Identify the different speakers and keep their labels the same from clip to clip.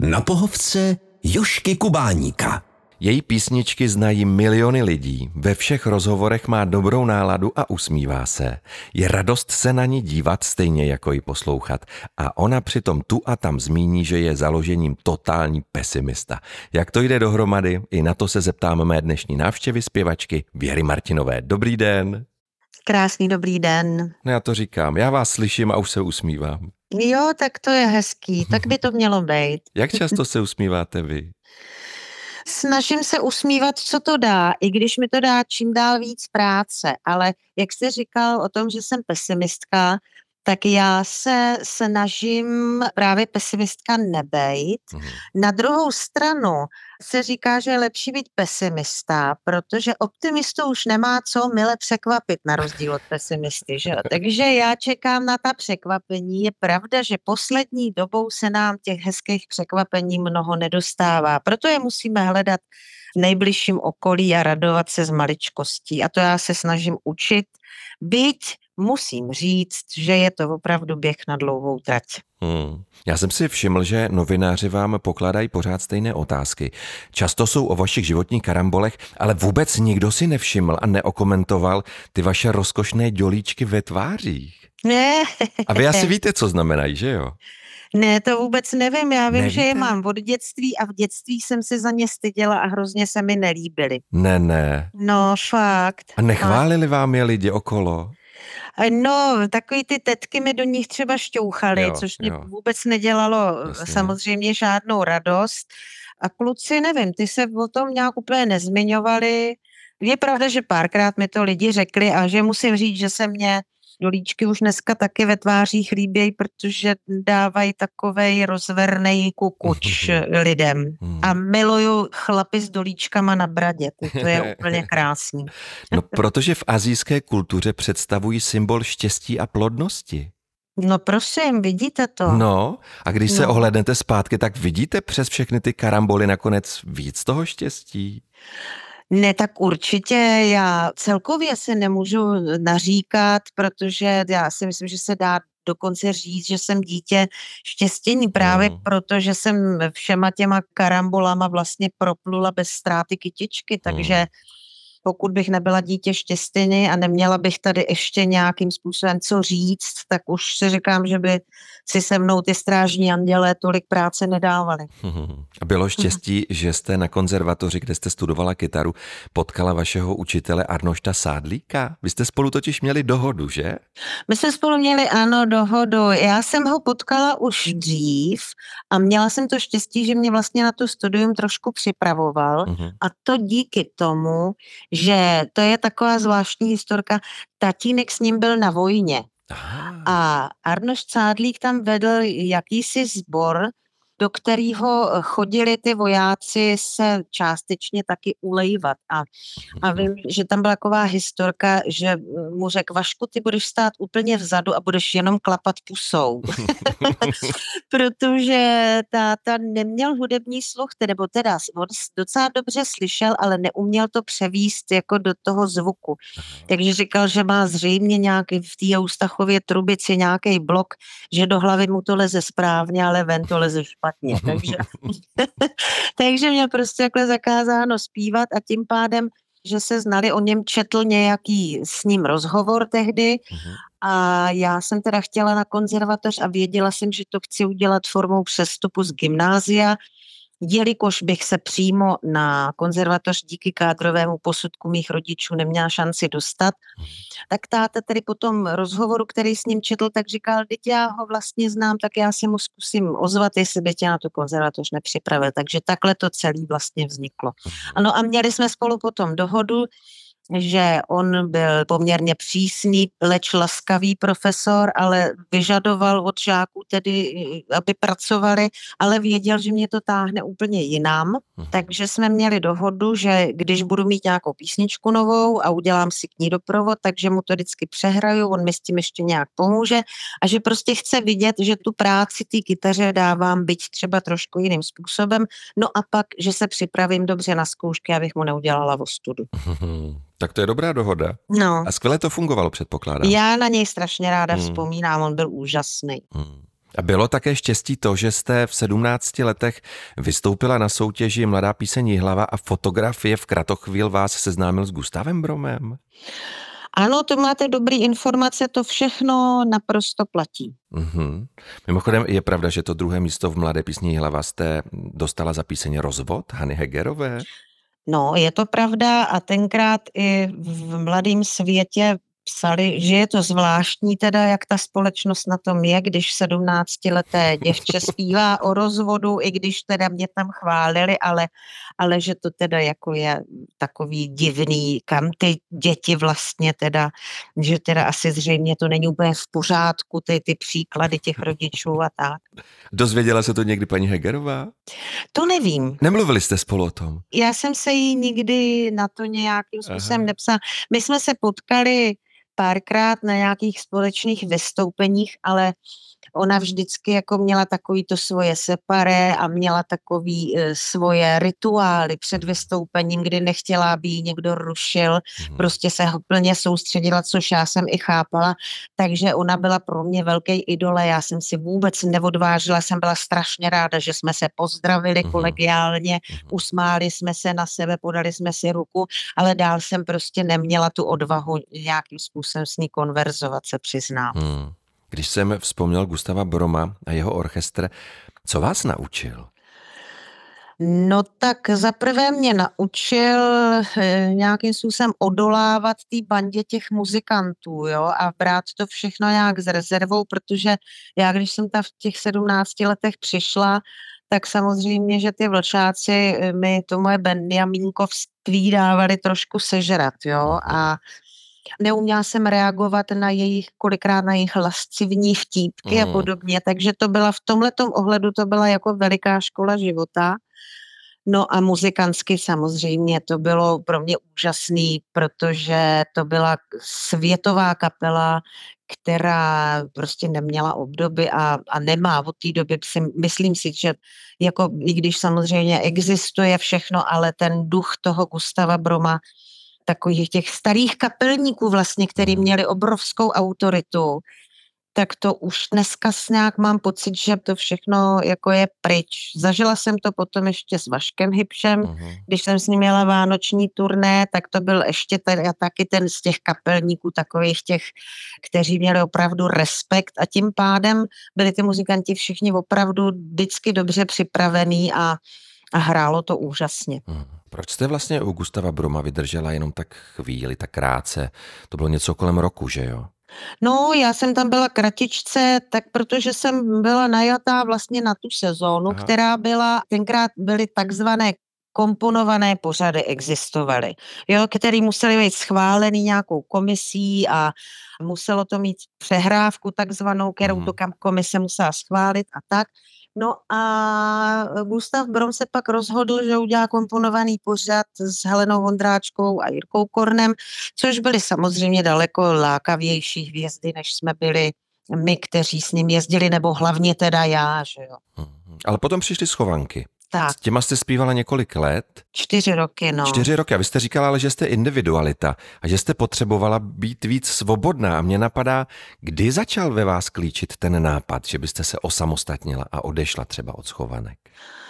Speaker 1: Na pohovce Jožky Kubáníka.
Speaker 2: Její písničky znají miliony lidí, ve všech rozhovorech má dobrou náladu a usmívá se. Je radost se na ní dívat stejně jako ji poslouchat. A ona přitom tu a tam zmíní, že je založením totální pesimista. Jak to jde dohromady? I na to se zeptáme mé dnešní návštěvy zpěvačky Věry Martinové. Dobrý den.
Speaker 3: Krásný dobrý den.
Speaker 2: No já to říkám, já vás slyším a už se usmívám.
Speaker 3: Jo, tak to je hezký, tak by to mělo být.
Speaker 2: Jak často se usmíváte vy?
Speaker 3: Snažím se usmívat, co to dá, i když mi to dá čím dál víc práce, ale jak jste říkal o tom, že jsem pesimistka, tak já se snažím právě pesimistka nebejt. Na druhou stranu se říká, že je lepší být pesimista, protože optimistu už nemá co mile překvapit na rozdíl od pesimisty. Že? Takže já čekám na ta překvapení. Je pravda, že poslední dobou se nám těch hezkých překvapení mnoho nedostává. Proto je musíme hledat v nejbližším okolí a radovat se z maličkostí. A to já se snažím učit, byť musím říct, že je to opravdu běh na dlouhou trať.
Speaker 2: Já jsem si všiml, že novináři vám pokládají pořád stejné otázky. Často jsou o vašich životních karambolech, ale vůbec nikdo si nevšiml a neokomentoval ty vaše rozkošné dělíčky ve tvářích.
Speaker 3: Ne.
Speaker 2: A vy asi víte, co znamenají, že jo?
Speaker 3: Ne, to vůbec nevím. Já vím,
Speaker 2: Nevíte?
Speaker 3: že je mám od dětství a v dětství jsem se za ně styděla a hrozně se mi nelíbily.
Speaker 2: Ne.
Speaker 3: No, fakt.
Speaker 2: A nechválili vám je lidi okolo?
Speaker 3: No, takový ty tetky mi do nich třeba šťouchaly, což mě vůbec nedělalo samozřejmě žádnou radost. A kluci, nevím, ty se o tom nějak úplně nezmiňovali. Je pravda, že párkrát mi to lidi řekli a že musím říct, že se mě dolíčky už dneska taky ve tvářích líbějí, protože dávají takovej rozvernej kukuč lidem. A miluju chlapy s dolíčkama na bradě. To je úplně krásný.
Speaker 2: No, protože v asijské kultuře představují symbol štěstí a plodnosti.
Speaker 3: No prosím, vidíte to?
Speaker 2: No, a když se ohlédnete zpátky, tak vidíte přes všechny ty karamboly nakonec víc toho štěstí?
Speaker 3: Ne, tak určitě já celkově se nemůžu naříkat, protože já si myslím, že se dá dokonce říct, že jsem dítě štěstění právě proto, že jsem všema těma karambolama vlastně proplula bez ztráty kytičky, takže pokud bych nebyla dítě štěstění a neměla bych tady ještě nějakým způsobem co říct, tak už si říkám, že by si se mnou ty strážní andělé tolik práce nedávali.
Speaker 2: A bylo štěstí, že jste na konzervatoři, kde jste studovala kytaru, potkala vašeho učitele Arnošta Sádlíka? Vy jste spolu totiž měli dohodu, že?
Speaker 3: My jsme spolu měli, ano, dohodu. Já jsem ho potkala už dřív a měla jsem to štěstí, že mě vlastně na to studium trošku připravoval a to díky tomu, že to je taková zvláštní historka, tatínek s ním byl na vojně. A Arnošt Sádlík tam vedl jakýsi sbor, do kterého chodili ty vojáci se částečně taky ulejvat. A vím, že tam byla taková historka, že mu řekl, Vašku, ty budeš stát úplně vzadu a budeš jenom klapat pusou. Protože táta neměl hudební sluch, nebo teda on docela dobře slyšel, ale neuměl to převíst jako do toho zvuku. Takže říkal, že má zřejmě nějaký v té Eustachově trubici nějaký blok, že do hlavy mu to leze správně, ale ven to leze špatně. Takže mě prostě takhle zakázáno zpívat a tím pádem, že se znali, o něm četl nějaký s ním rozhovor tehdy a já jsem teda chtěla na konzervatoř a věděla jsem, že to chci udělat formou přestupu z gymnázia, jelikož bych se přímo na konzervatoř díky kádrovému posudku mých rodičů neměla šanci dostat, tak táta tedy po tom rozhovoru, který s ním četl, tak říkal, teď já ho vlastně znám, tak já si mu zkusím ozvat, jestli by tě na tu konzervatoř nepřipravil. Takže takhle to celé vlastně vzniklo. Ano a měli jsme spolu potom dohodu, že on byl poměrně přísný, leč laskavý profesor, ale vyžadoval od žáků tedy, aby pracovali, ale věděl, že mě to táhne úplně jinam. Takže jsme měli dohodu, že když budu mít nějakou písničku novou a udělám si k ní doprovod, takže mu to vždycky přehraju, on mi s tím ještě nějak pomůže a že prostě chce vidět, že tu práci té kytaře dávám, byť třeba trošku jiným způsobem, no a pak, že se připravím dobře na zkoušky, abych mu neudělala ostudu.
Speaker 2: Tak to je dobrá dohoda.
Speaker 3: No.
Speaker 2: A skvěle to fungovalo, předpokládám.
Speaker 3: Já na něj strašně ráda vzpomínám, on byl úžasný.
Speaker 2: A bylo také štěstí to, že jste v 17 letech vystoupila na soutěži Mladá píseň Jihlava a fotografie v Kratochvíl vás seznámil s Gustavem Bromem?
Speaker 3: Ano, to máte dobrý informace, to všechno naprosto platí.
Speaker 2: Mimochodem je pravda, že to druhé místo v Mladé písni Jihlava jste dostala za píseň Rozvod Hany Hegerové?
Speaker 3: No, je to pravda a tenkrát i v Mladém světě psali, že je to zvláštní teda, jak ta společnost na tom je, když 17leté děvče zpívá o rozvodu, i když teda mě tam chválili, ale že to teda jako je takový divný, kam ty děti vlastně teda, že teda asi zřejmě to není úplně v pořádku, ty příklady těch rodičů a tak.
Speaker 2: Dozvěděla se to někdy paní Hegerová?
Speaker 3: To nevím.
Speaker 2: Nemluvili jste spolu o tom?
Speaker 3: Já jsem se jí nikdy na to nějakým způsobem nepsala. My jsme se potkali párkrát na nějakých společných vystoupeních, ale ona vždycky jako měla takový to svoje separé a měla takový svoje rituály před vystoupením, kdy nechtěla, aby ji někdo rušil, prostě se plně soustředila, což já jsem i chápala, takže ona byla pro mě velký idol, já jsem si vůbec neodvážila, jsem byla strašně ráda, že jsme se pozdravili kolegiálně, usmáli jsme se na sebe, podali jsme si ruku, ale dál jsem prostě neměla tu odvahu nějakým způsobem s ní konverzovat, se přiznám.
Speaker 2: Když jsem vzpomněl Gustava Broma a jeho orchestr, co vás naučil?
Speaker 3: No tak zaprvé mě naučil nějakým způsobem odolávat té bandě těch muzikantů, jo, a brát to všechno nějak s rezervou, protože já, když jsem tam v těch 17 letech přišla, tak samozřejmě, že ty vlčáci mi to moje benjamínkovství dávali trošku sežrat, jo, a neuměla jsem reagovat kolikrát na jejich lascivní vtípky a podobně, takže to byla v tomhletom ohledu to byla jako veliká škola života. No a muzikantsky samozřejmě to bylo pro mě úžasný, protože to byla světová kapela, která prostě neměla obdoby a nemá od té doby, myslím si, že jako i když samozřejmě existuje všechno, ale ten duch toho Gustava Broma, takových těch starých kapelníků vlastně, který měli obrovskou autoritu, tak to už dneska nějak mám pocit, že to všechno jako je pryč. Zažila jsem to potom ještě s Vaškem Hybšem, když jsem s ním měla vánoční turné, tak to byl ještě taky ten z těch kapelníků, takových těch, kteří měli opravdu respekt a tím pádem byli ty muzikanti všichni opravdu vždycky dobře připravení a hrálo to úžasně.
Speaker 2: Proč jste vlastně u Gustava Broma vydržela jenom tak chvíli, tak krátce? To bylo něco kolem roku, že jo?
Speaker 3: No, já jsem tam byla kratičce, tak protože jsem byla najatá vlastně na tu sezónu, která byla, tenkrát byly takzvané komponované pořady existovaly, jo, který museli být schválený nějakou komisí a muselo to mít přehrávku takzvanou, kterou to komise musela schválit a tak. No a Gustav Brom se pak rozhodl, že udělá komponovaný pořad s Helenou Vondráčkou a Jirkou Kornem, což byly samozřejmě daleko lákavější hvězdy, než jsme byli my, kteří s ním jezdili, nebo hlavně teda já, že jo.
Speaker 2: Ale potom přišly Schovanky.
Speaker 3: Tak.
Speaker 2: S těma jste zpívala několik let.
Speaker 3: 4 roky, no.
Speaker 2: 4 roky. A vy jste říkala, ale že jste individualita a že jste potřebovala být víc svobodná. A mě napadá, kdy začal ve vás klíčit ten nápad, že byste se osamostatnila a odešla třeba od Schovanek?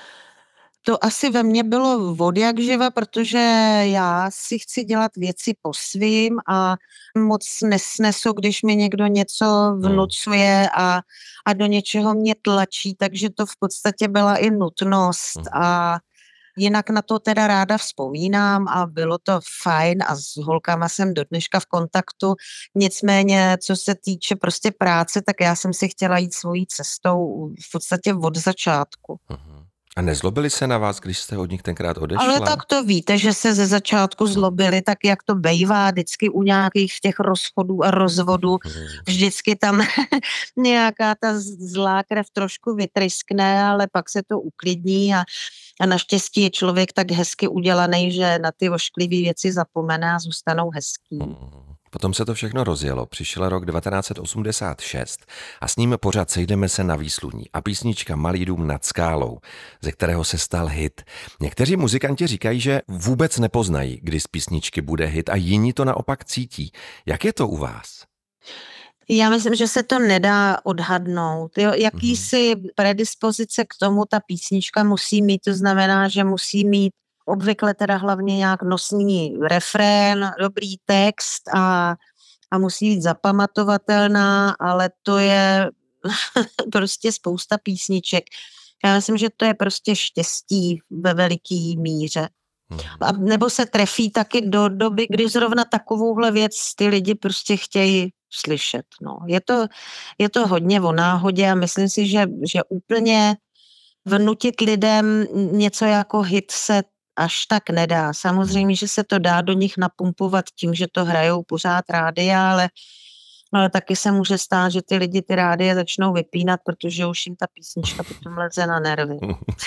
Speaker 3: To asi ve mně bylo odjakživa, protože já si chci dělat věci po svým a moc nesnesu, když mi někdo něco vnucuje a do něčeho mě tlačí, takže to v podstatě byla i nutnost a jinak na to teda ráda vzpomínám a bylo to fajn a s holkama jsem do dneška v kontaktu, nicméně co se týče prostě práce, tak já jsem si chtěla jít svojí cestou v podstatě od začátku.
Speaker 2: A nezlobili se na vás, když jste od nich tenkrát odešla?
Speaker 3: Ale tak to víte, že se ze začátku zlobili, tak jak to bejvá vždycky u nějakých těch rozchodů a rozvodů. Vždycky tam nějaká ta zlá krev trošku vytryskne, ale pak se to uklidní a naštěstí je člověk tak hezky udělaný, že na ty ošklivé věci zapomene a zůstanou hezký.
Speaker 2: Potom se to všechno rozjelo. Přišel rok 1986 a s ním pořád Sejdeme se na výsluní a písnička Malý dům nad skálou, ze kterého se stal hit. Někteří muzikanti říkají, že vůbec nepoznají, kdy z písničky bude hit a jiní to naopak cítí. Jak je to u vás?
Speaker 3: Já myslím, že se to nedá odhadnout. Jo? Jakýsi predispozice k tomu ta písnička musí mít, to znamená, že musí mít obvykle teda hlavně nějak nosný refrén, dobrý text a musí být zapamatovatelná, ale to je prostě spousta písniček. Já myslím, že to je prostě štěstí ve veliký míře. A nebo se trefí taky do doby, kdy zrovna takovouhle věc ty lidi prostě chtějí slyšet. No. Je to hodně o náhodě a myslím si, že úplně vnutit lidem něco jako hit se až tak nedá. Samozřejmě, že se to dá do nich napumpovat tím, že to hrajou pořád rádia, ale taky se může stát, že ty lidi ty rádia začnou vypínat, protože už jim ta písnička potom leze na nervy.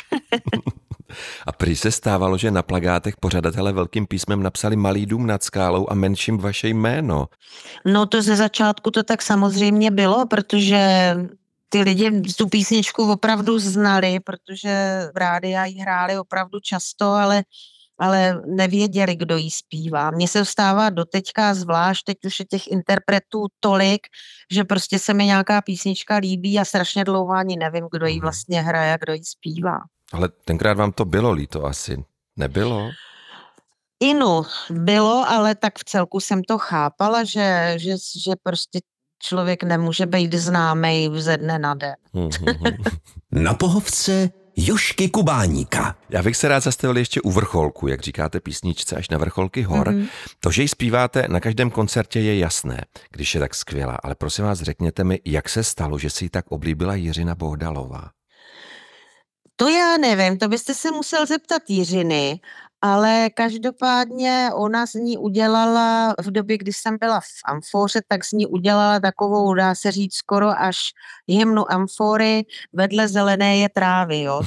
Speaker 2: A prý se stávalo, že na plakátech pořadatelé velkým písmem napsali Malý dům nad skálou a menším vaše jméno.
Speaker 3: No to ze začátku to tak samozřejmě bylo, protože ty lidi tu písničku opravdu znali, protože v rádia ji hráli opravdu často, ale nevěděli, kdo jí zpívá. Mně se stává doteďka, zvlášť teď už je těch interpretů tolik, že prostě se mi nějaká písnička líbí a strašně dlouho ani nevím, kdo ji vlastně hraje a kdo ji zpívá.
Speaker 2: Ale tenkrát vám to bylo líto asi, nebylo?
Speaker 3: Inu bylo, ale tak v celku jsem to chápala, že prostě člověk nemůže být známej ze dne na den.
Speaker 1: Na pohovce Jožky Kubáníka.
Speaker 2: Já bych se rád zastavil ještě u vrcholku, jak říkáte písničce až na vrcholky hor. To, že ji zpíváte na každém koncertě, je jasné, když je tak skvělá, ale prosím vás, řekněte mi, jak se stalo, že si ji tak oblíbila Jiřina Bohdalová?
Speaker 3: To já nevím, to byste se musel zeptat Jiřiny, ale každopádně ona z ní udělala, v době, kdy jsem byla v Amfóře, tak z ní udělala takovou, dá se říct, skoro až hymnu Amfóry vedle zelené je trávy, jo,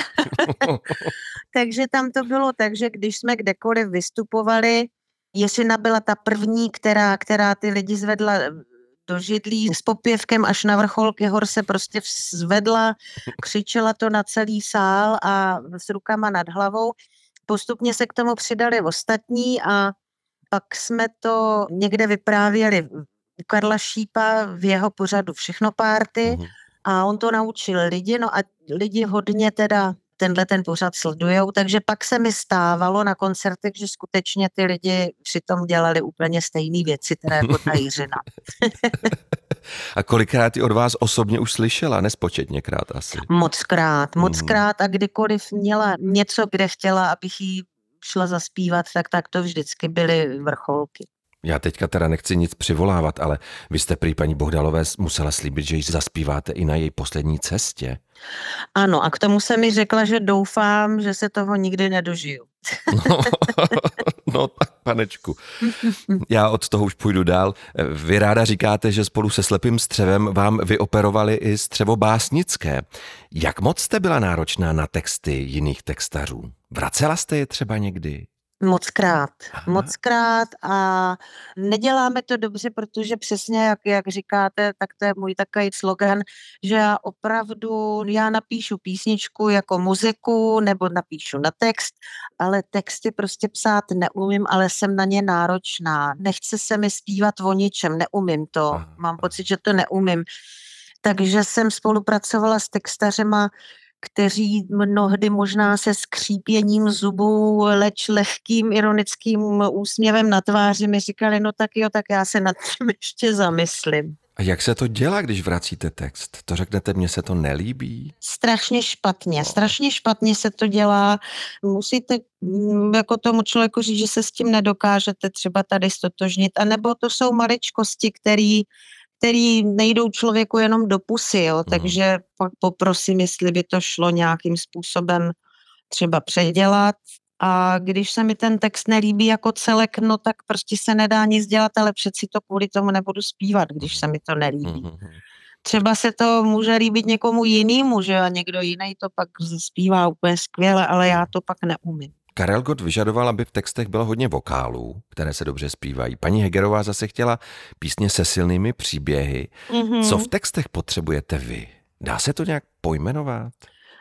Speaker 3: takže tam to bylo tak, že když jsme kdekoliv vystupovali, Jiřina byla ta první, která ty lidi zvedla do židlí s popěvkem až na vrcholky hor se prostě zvedla, křičela to na celý sál a s rukama nad hlavou. Postupně se k tomu přidali ostatní a pak jsme to někde vyprávěli u Karla Šípa v jeho pořadu Všechno párty a on to naučil lidi, no a lidi hodně teda ten pořad sledujou, takže pak se mi stávalo na koncertech, že skutečně ty lidi přitom dělali úplně stejné věci, teda jako ta Jiřina.
Speaker 2: A kolikrát ji od vás osobně už slyšela? Nespočetněkrát asi.
Speaker 3: Mockrát a kdykoliv měla něco, kde chtěla, abych jí šla zaspívat, tak to vždycky byly vrcholky.
Speaker 2: Já teďka teda nechci nic přivolávat, ale vy jste prý paní Bohdalové musela slíbit, že ji zaspíváte i na její poslední cestě.
Speaker 3: Ano, a k tomu se mi řekla, že doufám, že se toho nikdy nedožiju.
Speaker 2: No tak, panečku. Já od toho už půjdu dál. Vy ráda říkáte, že spolu se Slepým střevem vám vyoperovali i střevo básnické. Jak moc jste byla náročná na texty jiných textařů? Vracela jste je třeba někdy? Mockrát a neděláme to dobře, protože přesně jak říkáte, tak to je můj takový slogan, že já napíšu písničku jako muziku nebo napíšu na text, ale texty prostě psát neumím, ale jsem na ně náročná. Nechce se mi zpívat o ničem, neumím to. Mám pocit, že to neumím. Takže jsem spolupracovala s textařema, kteří mnohdy možná se skřípěním zubů, leč lehkým ironickým úsměvem na tváři mi říkali, no tak jo, tak já se nad tím ještě zamyslím. A jak se to dělá, když vracíte text? To řeknete, mně se to nelíbí?
Speaker 3: Strašně špatně se to dělá. Musíte jako tomu člověku říct, že se s tím nedokážete třeba tady stotožnit, anebo to jsou maličkosti, který nejdou člověku jenom do pusy, jo? Takže pak poprosím, jestli by to šlo nějakým způsobem třeba předělat. A když se mi ten text nelíbí jako celek, no tak prostě se nedá nic dělat, ale přeci to kvůli tomu nebudu zpívat, když se mi to nelíbí. Třeba se to může líbit někomu jinému, že a někdo jiný to pak zpívá úplně skvěle, ale já to pak neumím.
Speaker 2: Karel Gott vyžadoval, aby v textech bylo hodně vokálů, které se dobře zpívají. Paní Hegerová zase chtěla písně se silnými příběhy. Co v textech potřebujete vy? Dá se to nějak pojmenovat?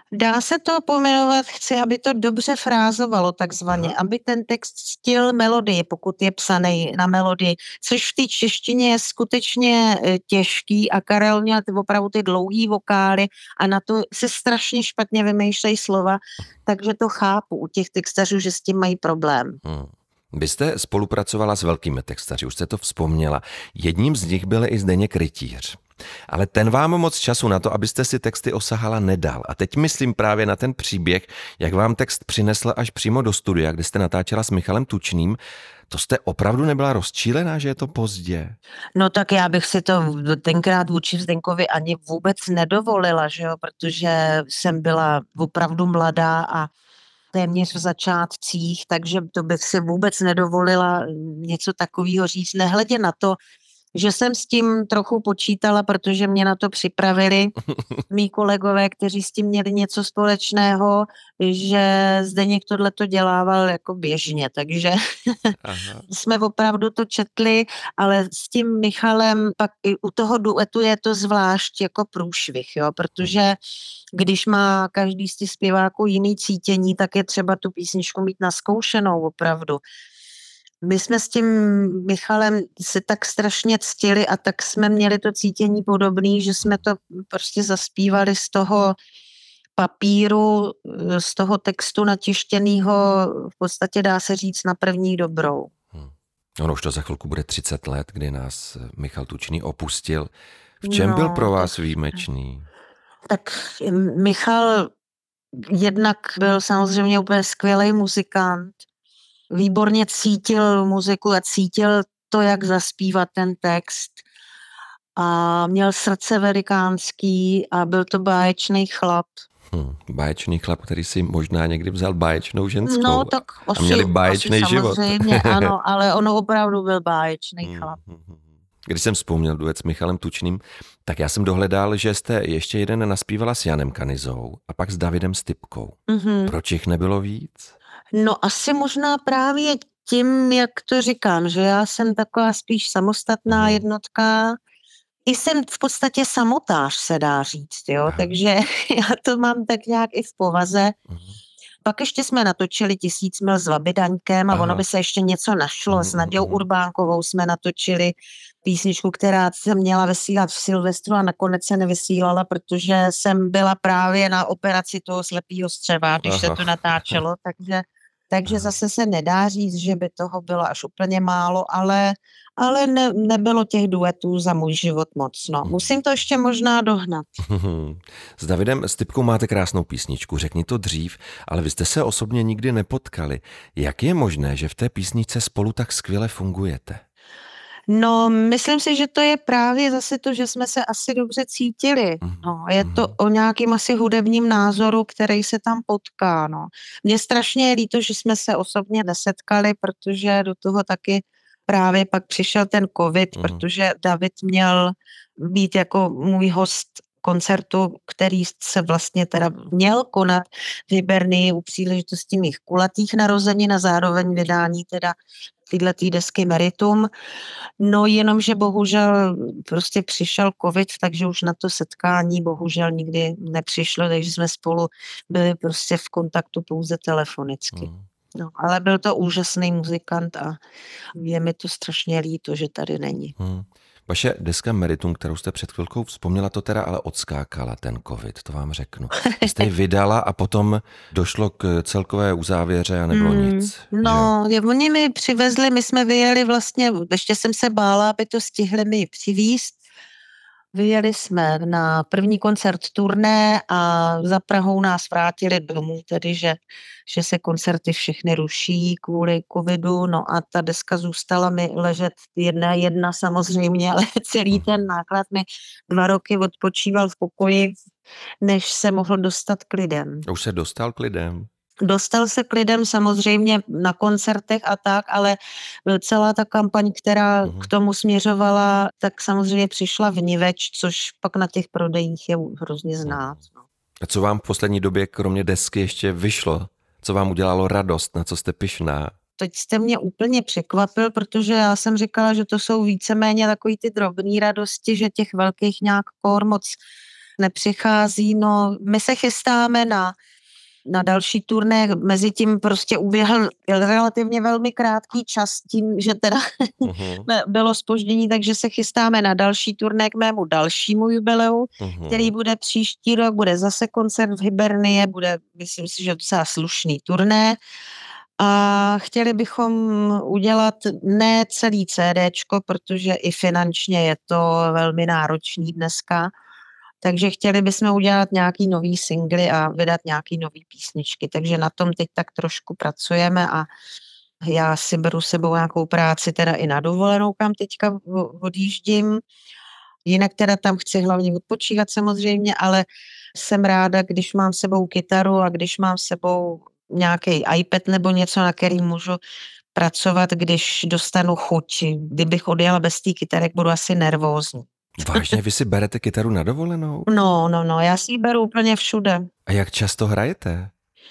Speaker 3: Dá se to pojmenovat, chci, aby to dobře frázovalo takzvaně, aby ten text ctil melodii, pokud je psaný na melodii, což v té češtině je skutečně těžký a Karel měl opravdu ty dlouhý vokály a na to se strašně špatně vymýšlejí slova, takže to chápu u těch textařů, že s tím mají problém.
Speaker 2: Vy jste spolupracovala s velkými textaři, už jste to vzpomněla. Jedním z nich byl i Zdeněk Rytíř. Ale ten vám moc času na to, abyste si texty osahala, nedal. A teď myslím právě na ten příběh, jak vám text přinesl až přímo do studia, kde jste natáčela s Michalem Tučným. To jste opravdu nebyla rozčílená, že je to pozdě?
Speaker 3: No tak já bych si to tenkrát vůči Zdenkovi ani vůbec nedovolila, že jo, protože jsem byla opravdu mladá a téměř v začátcích, takže to bych si vůbec nedovolila něco takového říct, nehledě na to, že jsem s tím trochu počítala, protože mě na to připravili mý kolegové, kteří s tím měli něco společného, že Zdeněk tohleto dělával jako běžně, takže jsme opravdu to četli, ale s tím Michalem pak i u toho duetu je to zvlášť jako průšvih, jo, protože když má každý z těch zpěváků jiný cítění, tak je třeba tu písničku mít naskoušenou opravdu. My jsme s tím Michalem se tak strašně ctili a tak jsme měli to cítění podobný, že jsme to prostě zaspívali z toho papíru, z toho textu natištěnýho, v podstatě dá se říct na první dobrou.
Speaker 2: Ono už to za chvilku bude 30 let, kdy nás Michal Tučný opustil. V čem byl pro vás výjimečný?
Speaker 3: Tak Michal jednak byl samozřejmě úplně skvělý muzikant, výborně cítil muziku a cítil to, jak zaspívat ten text. A měl srdce velikánský a byl to báječný chlap.
Speaker 2: Báječný chlap, který si možná někdy vzal báječnou ženskou.
Speaker 3: No, tak
Speaker 2: a měli báječný život.
Speaker 3: Samozřejmě, ano, ale ono opravdu byl báječný chlap.
Speaker 2: Když jsem vzpomněl duet s Michalem Tučným, tak já jsem dohledal, že jste ještě jeden naspívala s Janem Kanizou a pak s Davidem Stypkou. Proč jich nebylo víc?
Speaker 3: No asi možná právě tím, jak to říkám, že já jsem taková spíš samostatná jednotka. I jsem v podstatě samotář, se dá říct, jo, takže já to mám tak nějak i v povaze. Pak ještě jsme natočili 1000 mil s Vabidaňkem a ono by se ještě něco našlo. S Nadějou Urbánkovou jsme natočili písničku, která se měla vysílat v Silvestru a nakonec se nevysílala, protože jsem byla právě na operaci toho slepýho střeva, když se to natáčelo, takže zase se nedá říct, že by toho bylo až úplně málo, ale nebylo těch duetů za můj život moc. No. Musím to ještě možná dohnat.
Speaker 2: S Davidem Stypkou máte krásnou písničku, řekni to dřív, ale vy jste se osobně nikdy nepotkali. Jak je možné, že v té písničce spolu tak skvěle fungujete?
Speaker 3: No, myslím si, že to je právě zase to, že jsme se asi dobře cítili. No, je to o nějakým asi hudebním názoru, který se tam potká. No. Mně strašně je líto, že jsme se osobně nesetkali, protože do toho taky právě pak přišel ten covid, protože David měl být jako můj host koncertu, který se vlastně teda měl konat v Hybernii u příležitosti mých kulatých narozenin a zároveň vydání teda tyhle desky Meritum. No jenomže bohužel prostě přišel covid, takže už na to setkání bohužel nikdy nepřišlo, takže jsme spolu byli prostě v kontaktu pouze telefonicky. No, ale byl to úžasný muzikant a je mi to strašně líto, že tady není.
Speaker 2: Vaše deska Meritum, kterou jste před chvilkou vzpomněla, to teda ale odskákala ten covid, to vám řeknu. Vy jste ji vydala a potom došlo k celkové uzávěře a nebylo nic.
Speaker 3: No, oni mi přivezli, my jsme vyjeli vlastně, ještě jsem se bála, aby to stihli mi přivízt. Vyjeli jsme na první koncert turné a za Prahou nás vrátili domů, tedy že se koncerty všechny ruší kvůli covidu, no a ta deska zůstala mi ležet jedna samozřejmě, ale celý ten náklad mi 2 roky odpočíval v pokoji, než se mohl dostat k lidem.
Speaker 2: Už se dostal k lidem?
Speaker 3: Dostal se k lidem samozřejmě na koncertech a tak, ale celá ta kampaň, která k tomu směřovala, tak samozřejmě přišla vniveč, což pak na těch prodejích je hrozně znát.
Speaker 2: A co vám v poslední době kromě desky ještě vyšlo? Co vám udělalo radost? Na co jste pyšná?
Speaker 3: Teď jste mě úplně překvapil, protože já jsem říkala, že to jsou víceméně takový ty drobný radosti, že těch velkých nějak moc nepřichází. No, my se chystáme na další turné, mezi tím prostě uběhl relativně velmi krátký čas tím, že teda bylo zpoždění, takže se chystáme na další turné k mému dalšímu jubileu, který bude příští rok, bude zase koncert v Hibernie, bude, myslím si, že docela slušný turné a chtěli bychom udělat ne celý CDčko, protože i finančně je to velmi náročný dneska, takže chtěli bychom udělat nějaký nový singly a vydat nějaký nový písničky. Takže na tom teď tak trošku pracujeme a já si beru sebou nějakou práci teda i na dovolenou, kam teďka odjíždím. Jinak teda tam chci hlavně odpočívat samozřejmě, ale jsem ráda, když mám sebou kytaru a když mám sebou nějaký iPad nebo něco, na který můžu pracovat, když dostanu chuť. Kdybych odjela bez té kytary, budu asi nervózní.
Speaker 2: Vážně, vy si berete kytaru na dovolenou?
Speaker 3: No, já si ji beru úplně všude.
Speaker 2: A jak často hrajete?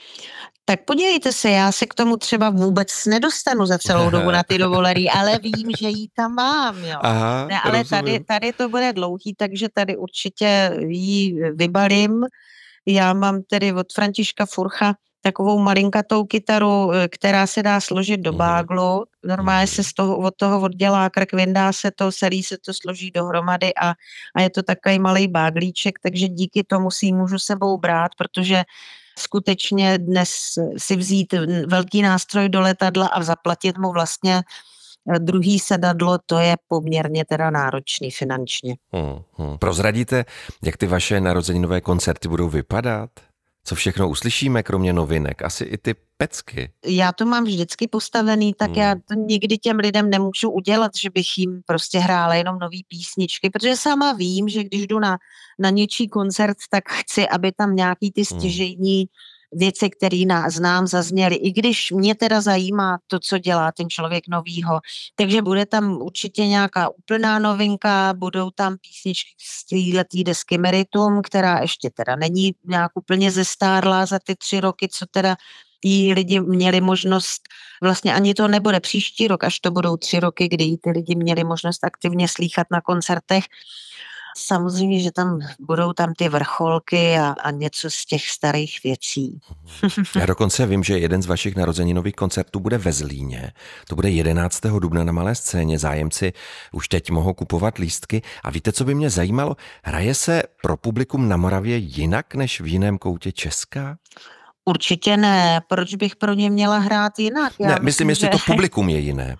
Speaker 3: Tak podívejte se, já se k tomu třeba vůbec nedostanu za celou dobu na ty dovolený, ale vím, že ji tam mám, jo.
Speaker 2: Aha,
Speaker 3: ne, ale tady to bude dlouhý, takže tady určitě ji vybalím. Já mám tedy od Františka Furcha takovou malinkatou kytaru, která se dá složit do báglu. Normálně se od toho oddělá krk, vyndá se to, celý se to složí dohromady a je to takový malý báglíček, takže díky tomu si ji můžu sebou brát, protože skutečně dnes si vzít velký nástroj do letadla a zaplatit mu vlastně druhý sedadlo, to je poměrně teda náročný finančně.
Speaker 2: Prozradíte, jak ty vaše narozeninové koncerty budou vypadat? Co všechno uslyšíme, kromě novinek? Asi i ty pecky.
Speaker 3: Já to mám vždycky postavený, tak já to nikdy těm lidem nemůžu udělat, že bych jim prostě hrála jenom nový písničky, protože sama vím, že když jdu na něčí koncert, tak chci, aby tam nějaký ty stěžejní věci, které znám, zazněly, i když mě teda zajímá to, co dělá ten člověk novýho. Takže bude tam určitě nějaká úplná novinka, budou tam písničky z téhletý desky Meritum, která ještě teda není nějak úplně zestárlá za ty 3 roky, co teda jí lidi měli možnost, vlastně ani to nebude příští rok, až to budou 3 roky, kdy ty lidi měli možnost aktivně slýchat na koncertech. Samozřejmě, že tam budou tam ty vrcholky a něco z těch starých věcí.
Speaker 2: Já dokonce vím, že jeden z vašich narozeninových koncertů bude ve Zlíně. To bude 11. dubna na Malé scéně. Zájemci už teď mohou kupovat lístky. A víte, co by mě zajímalo? Hraje se pro publikum na Moravě jinak než v jiném koutě Česka?
Speaker 3: Určitě ne. Proč bych pro ně měla hrát jinak?
Speaker 2: Já myslím, jestli to publikum je jiné.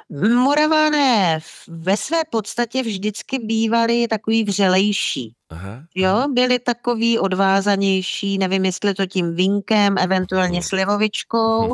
Speaker 3: Moravané ve své podstatě vždycky bývali takový vřelejší. Jo, byli takový odvázanější, nevím, jestli to tím vínkem, eventuálně slivovičkou.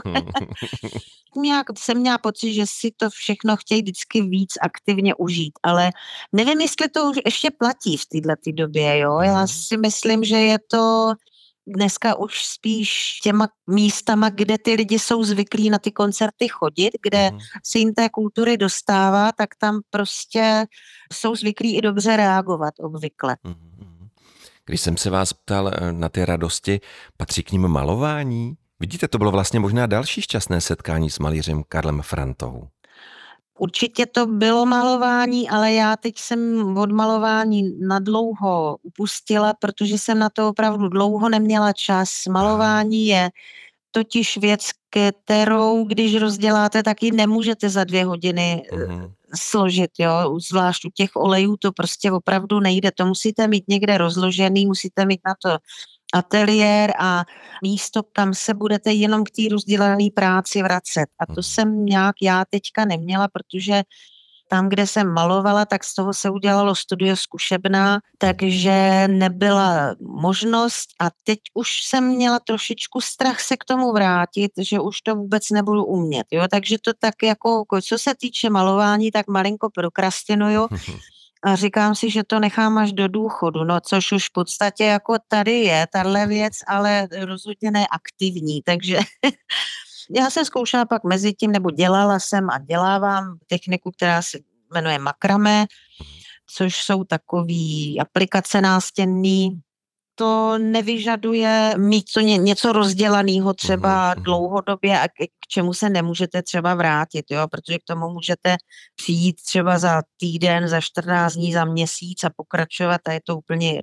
Speaker 3: Jsem měla pocit, že si to všechno chtějí vždycky víc aktivně užít, ale nevím, jestli to už ještě platí v této době, jo. Já si myslím, že je to dneska už spíš těma místama, kde ty lidi jsou zvyklí na ty koncerty chodit, kde se jim té kultury dostává, tak tam prostě jsou zvyklí i dobře reagovat obvykle.
Speaker 2: Když jsem se vás ptal na ty radosti, patří k nim malování? Vidíte, to bylo vlastně možná další šťastné setkání s malířem Karlem Frantou.
Speaker 3: Určitě to bylo malování, ale já teď jsem od malování nadlouho upustila, protože jsem na to opravdu dlouho neměla čas. Malování je totiž věc, kterou, když rozděláte, tak ji nemůžete za 2 hodiny složit, jo. Zvlášť u těch olejů to prostě opravdu nejde. To musíte mít někde rozložený, musíte mít na to ateliér a místo, kam se budete jenom k té rozdělané práci vracet. A to jsem nějak já teďka neměla, protože tam, kde jsem malovala, tak z toho se udělalo studio zkušebna, takže nebyla možnost a teď už jsem měla trošičku strach se k tomu vrátit, že už to vůbec nebudu umět. Jo? Takže to tak jako, co se týče malování, tak malinko prokrastinuju. A říkám si, že to nechám až do důchodu, no což už v podstatě jako tady je, tahle věc, ale rozhodně ne aktivní, takže já jsem zkoušela pak mezi tím, nebo dělala jsem a dělávám techniku, která se jmenuje makramé, což jsou takový aplikace nástěnný. To nevyžaduje mít to něco rozdělaného třeba dlouhodobě a k čemu se nemůžete třeba vrátit, jo? Protože k tomu můžete přijít třeba za týden, za 14 dní, za měsíc a pokračovat a je to úplně jedno.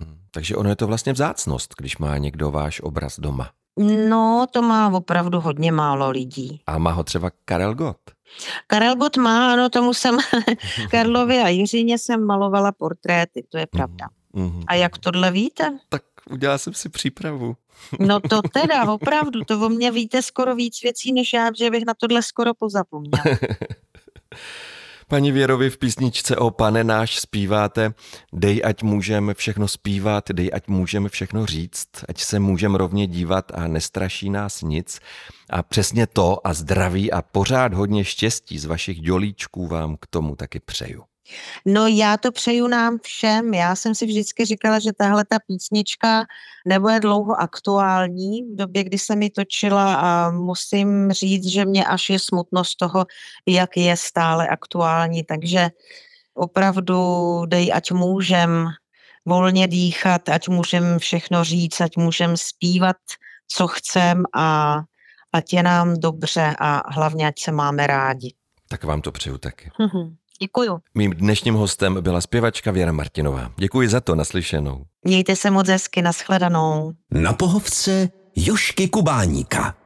Speaker 2: Takže ono je to vlastně vzácnost, když má někdo váš obraz doma.
Speaker 3: No, to má opravdu hodně málo lidí.
Speaker 2: A má ho třeba Karel Gott?
Speaker 3: Karel Gott má, ano, tomu jsem Karlovi a Jiřině jsem malovala portréty, to je pravda. A jak tohle víte?
Speaker 2: Tak udělal jsem si přípravu.
Speaker 3: No to teda, opravdu, to o mě víte skoro víc věcí, než já, že bych na tohle skoro pozapomněla.
Speaker 2: Paní Věro, vy v písničce o Pane náš zpíváte: dej, ať můžeme všechno zpívat, dej, ať můžeme všechno říct, ať se můžeme rovně dívat a nestraší nás nic. A přesně to a zdraví a pořád hodně štěstí z vašich dělíčků vám k tomu taky přeju.
Speaker 3: No já to přeju nám všem. Já jsem si vždycky říkala, že tahle ta písnička nebude dlouho aktuální v době, kdy jsem ji točila, a musím říct, že mě až je smutno z toho, jak je stále aktuální. Takže opravdu dej, ať můžem volně dýchat, ať můžem všechno říct, ať můžem zpívat, co chcem, a ať je nám dobře a hlavně, ať se máme rádi.
Speaker 2: Tak vám to přeju taky.
Speaker 3: Děkuju.
Speaker 2: Mým dnešním hostem byla zpěvačka Věra Martinová. Děkuji za to, naslyšenou.
Speaker 3: Mějte se moc hezky, nashledanou.
Speaker 1: Na pohovce Jožky Kubáníka.